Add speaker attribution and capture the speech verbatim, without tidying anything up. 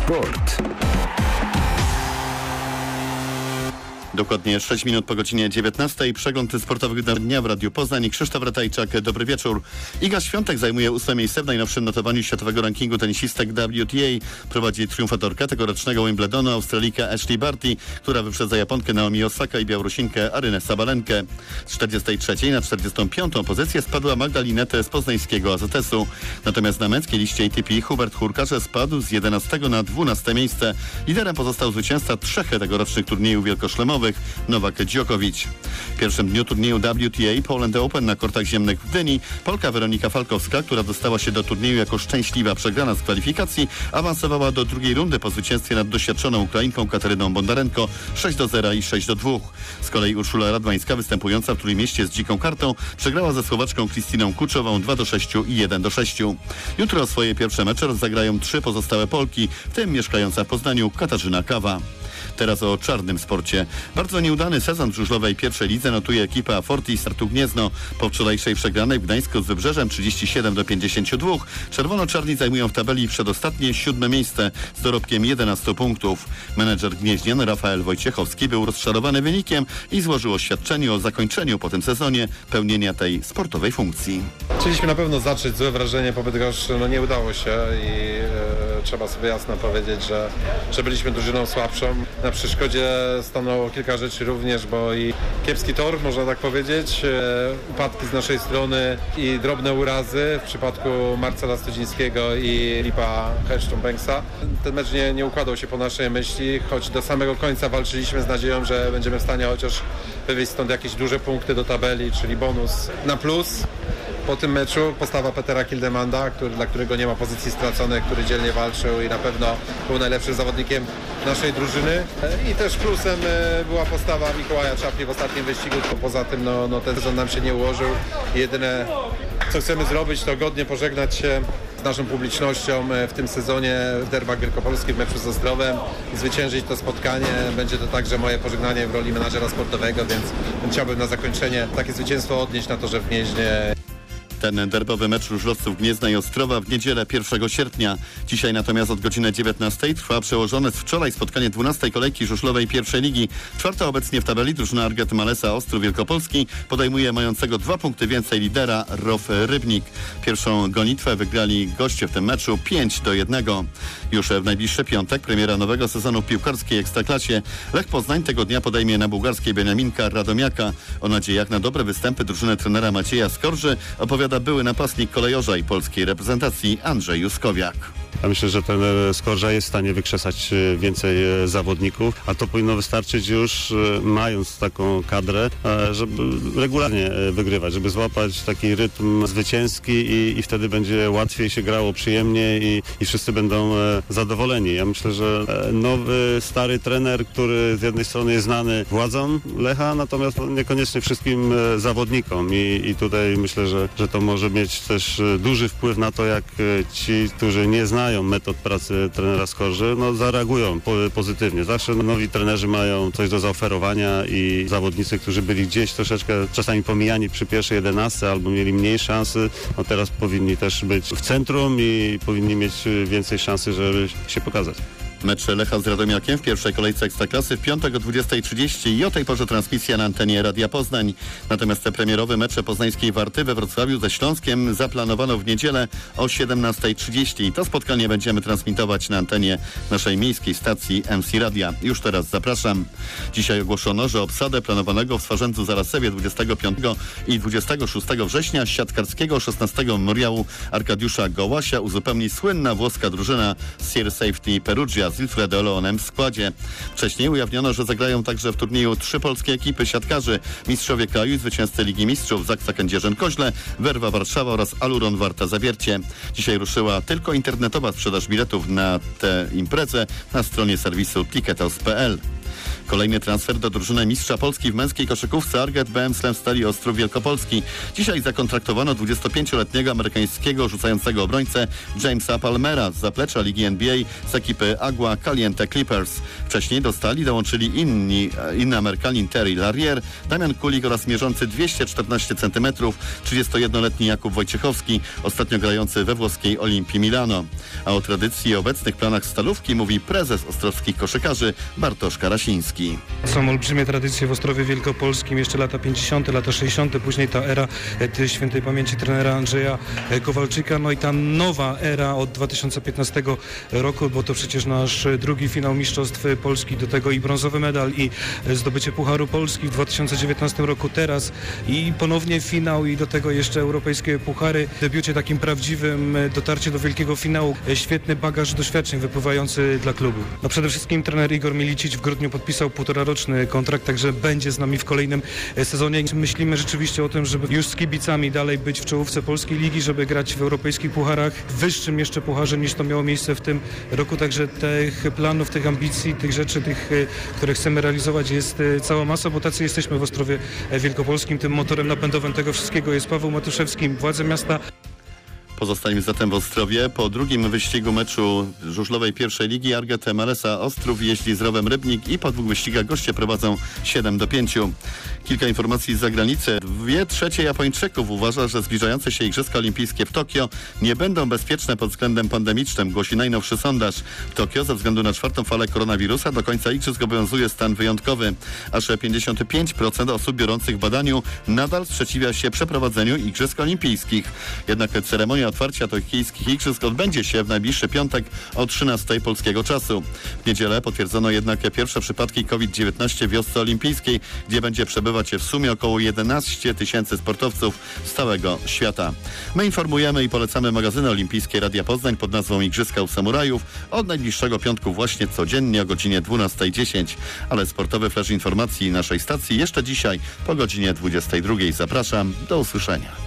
Speaker 1: Sport.
Speaker 2: Dokładnie sześć minut po godzinie dziewiętnastej. Przegląd sportowych dnia w Radiu Poznań. Krzysztof Ratajczak, dobry wieczór. Iga Świątek zajmuje ósme miejsce w najnowszym notowaniu światowego rankingu tenisistek W T A. Prowadzi triumfatorka tegorocznego Wimbledonu, Australijka Ashley Barty, która wyprzedza Japonkę Naomi Osaka i Białorusinkę Arynę Sabalenkę. Z czterdziestej trzeciej na czterdziestą piątą pozycję spadła Magdalinetę z poznańskiego A Z S-u. Natomiast na męskiej liście A T P Hubert Hurkacz spadł z jedenastego na dwunaste miejsce. Liderem pozostał zwycięzca trzech tegorocznych turniejów wielkoszlemowych Nowak Djokovic. W pierwszym dniu turnieju W T A Poland Open na kortach ziemnych w Gdyni Polka Weronika Falkowska, która dostała się do turnieju jako szczęśliwa przegrana z kwalifikacji, awansowała do drugiej rundy po zwycięstwie nad doświadczoną Ukrainką Kateryną Bondarenko sześć do zera i sześć do dwóch. Z kolei Urszula Radwańska, występująca w Trójmieście z dziką kartą, przegrała ze Słowaczką Kristyną Kuczową dwa do sześciu i jeden do sześciu. Jutro swoje pierwsze mecze rozegrają trzy pozostałe Polki, w tym mieszkająca w Poznaniu Katarzyna Kawa. Teraz o czarnym sporcie. Bardzo nieudany sezon w żużlowej pierwszej lidze notuje ekipa Fortis Startu Gniezno. Po wczorajszej przegranej w Gdańsku z Wybrzeżem trzydzieści siedem do pięćdziesięciu dwóch czerwono-czarni zajmują w tabeli przedostatnie siódme miejsce z dorobkiem jedenastu punktów. Menedżer Gnieźnian Rafael Wojciechowski był rozczarowany wynikiem i złożył oświadczenie o zakończeniu po tym sezonie pełnienia tej sportowej funkcji.
Speaker 3: Chcieliśmy na pewno zacząć złe wrażenie po Bydgoszczy, no nie udało się i e, trzeba sobie jasno powiedzieć, że, że byliśmy drużyną słabszą. Na przeszkodzie stanęło kilka rzeczy również, bo i kiepski tor, można tak powiedzieć, e, upadki z naszej strony i drobne urazy w przypadku Marcela Studzińskiego i Lipa Herszton-Banksa. Ten mecz nie, nie układał się po naszej myśli, choć do samego końca walczyliśmy z nadzieją, że będziemy w stanie chociaż wywieźć stąd jakieś duże punkty do tabeli, czyli bonus na plus. Po tym meczu postawa Petera Kildemanda, który, dla którego nie ma pozycji straconej, który dzielnie walczył i na pewno był najlepszym zawodnikiem naszej drużyny. I też plusem była postawa Mikołaja Czapli w ostatnim wyścigu. Poza tym no, no ten sezon nam się nie ułożył. Jedyne co chcemy zrobić, to godnie pożegnać się z naszą publicznością w tym sezonie w derbach wielkopolskich w meczu z Ostrowem i zwyciężyć to spotkanie. Będzie to także moje pożegnanie w roli menadżera sportowego, więc chciałbym na zakończenie takie zwycięstwo odnieść na torze w Gnieźnie.
Speaker 2: Ten derbowy mecz żużlowców Gniezna i Ostrowa w niedzielę pierwszego sierpnia. Dzisiaj natomiast od godziny dziewiętnastej trwa przełożone z wczoraj spotkanie dwunastej kolejki żużlowej pierwszej ligi. Czwarta obecnie w tabeli drużyna Arget Malesa Ostrów Wielkopolski podejmuje mającego dwa punkty więcej lidera R O W Rybnik. Pierwszą gonitwę wygrali goście w tym meczu pięć do jednego. Już w najbliższy piątek premiera nowego sezonu w piłkarskiej Ekstraklasie. Lech Poznań tego dnia podejmie na bułgarskiej Beniaminka Radomiaka. O nadziejach na dobre występy drużyny trenera Macieja Skorży opowiada były napastnik kolejorza i polskiej reprezentacji Andrzej Juskowiak.
Speaker 4: Ja myślę, że ten Skorża jest w stanie wykrzesać więcej zawodników, a to powinno wystarczyć już mając taką kadrę, żeby regularnie wygrywać, żeby złapać taki rytm zwycięski i, i wtedy będzie łatwiej się grało, przyjemnie i, i wszyscy będą zadowoleni. Ja myślę, że nowy, stary trener, który z jednej strony jest znany władzom Lecha, natomiast niekoniecznie wszystkim zawodnikom i, i tutaj myślę, że, że to może mieć też duży wpływ na to, jak ci, którzy nie znają metod pracy trenera Skorży, no zareagują po, pozytywnie. Zawsze nowi trenerzy mają coś do zaoferowania i zawodnicy, którzy byli gdzieś troszeczkę czasami pomijani przy pierwszej jedenastce albo mieli mniej szansy, no teraz powinni też być w centrum i powinni mieć więcej szansy, żeby się pokazać.
Speaker 2: Mecz Lecha z Radomiakiem w pierwszej kolejce Ekstraklasy w piątek o dwudziestej trzydzieści i o tej porze transmisja na antenie Radia Poznań. Natomiast te premierowe mecze poznańskiej Warty we Wrocławiu ze Śląskiem zaplanowano w niedzielę o siedemnastej trzydzieści. To spotkanie będziemy transmitować na antenie naszej miejskiej stacji M C Radia. Już teraz zapraszam. Dzisiaj ogłoszono, że obsadę planowanego w Swarzędzu Zarasewie dwudziestego piątego i dwudziestego szóstego września siatkarskiego szesnastego memoriału Arkadiusza Gołasia uzupełni słynna włoska drużyna Sir Safety Perugia z Wilfredo Leonem w składzie. Wcześniej ujawniono, że zagrają także w turnieju trzy polskie ekipy siatkarzy. Mistrzowie kraju i zwycięzcy Ligi Mistrzów Zaksa Kędzierzyn-Koźle, Werwa Warszawa oraz Aluron Warta Zawiercie. Dzisiaj ruszyła tylko internetowa sprzedaż biletów na tę imprezę na stronie serwisu tickethouse kropka p l. Kolejny transfer do drużyny mistrza Polski w męskiej koszykówce Arget B M Slam Stali Ostrów Wielkopolski. Dzisiaj zakontraktowano dwudziestopięcioletniego amerykańskiego rzucającego obrońcę Jamesa Palmera z zaplecza Ligi N B A z ekipy Agua Caliente Clippers. Wcześniej do Stali dołączyli inni, inny Amerykanin Terry Larrier, Damian Kulik oraz mierzący dwieście czternaście centymetrów trzydziestojednoletni Jakub Wojciechowski, ostatnio grający we włoskiej Olimpii Milano. A o tradycji i obecnych planach Stalówki mówi prezes ostrowskich koszykarzy Bartosz Karasiński.
Speaker 1: Są olbrzymie tradycje w Ostrowie Wielkopolskim, jeszcze lata pięćdziesiąte, lata sześćdziesiąte, później ta era e, świętej pamięci trenera Andrzeja e, Kowalczyka, no i ta nowa era od dwa tysiące piętnastego roku, bo to przecież nasz drugi finał Mistrzostw Polski, do tego i brązowy medal, i zdobycie Pucharu Polski w dwa tysiące dziewiętnastym roku teraz, i ponownie finał, i do tego jeszcze europejskie puchary. W debiucie takim prawdziwym, dotarcie do wielkiego finału, świetny bagaż doświadczeń wypływający dla klubu. No przede wszystkim trener Igor Milicic w grudniu podpisał półtoraroczny kontrakt, także będzie z nami w kolejnym sezonie. Myślimy rzeczywiście o tym, żeby już z kibicami dalej być w czołówce polskiej ligi, żeby grać w europejskich pucharach, wyższym jeszcze pucharze niż to miało miejsce w tym roku, także tych planów, tych ambicji, tych rzeczy, tych, które chcemy realizować, jest cała masa, bo tacy jesteśmy w Ostrowie Wielkopolskim. Tym motorem napędowym tego wszystkiego jest Paweł Matuszewski, władze miasta.
Speaker 2: Pozostańmy zatem w Ostrowie. Po drugim wyścigu meczu żużlowej pierwszej ligi Arget M L S a Ostrów jeździ z Rowem Rybnik i po dwóch wyścigach goście prowadzą siedem do pięciu. Kilka informacji z zagranicy. Dwie trzecie Japończyków uważa, że zbliżające się Igrzyska Olimpijskie w Tokio nie będą bezpieczne pod względem pandemicznym, głosi najnowszy sondaż. W Tokio ze względu na czwartą falę koronawirusa do końca igrzysk obowiązuje stan wyjątkowy. Aż pięćdziesiąt pięć procent osób biorących w badaniu nadal sprzeciwia się przeprowadzeniu Igrzysk Olimpijskich. Jednak ceremonia otwarcia tokijskich igrzysk odbędzie się w najbliższy piątek o trzynastej polskiego czasu. W niedzielę potwierdzono jednak pierwsze przypadki COVID dziewiętnaście w wiosce olimpijskiej, gdzie będzie przebywać w sumie około jedenaście tysięcy sportowców z całego świata. My informujemy i polecamy magazyny olimpijskie Radia Poznań pod nazwą Igrzyska u Samurajów od najbliższego piątku właśnie codziennie o godzinie dwunastej dziesięć. Ale sportowy flash informacji naszej stacji jeszcze dzisiaj po godzinie dwudziestej drugiej. Zapraszam, do usłyszenia.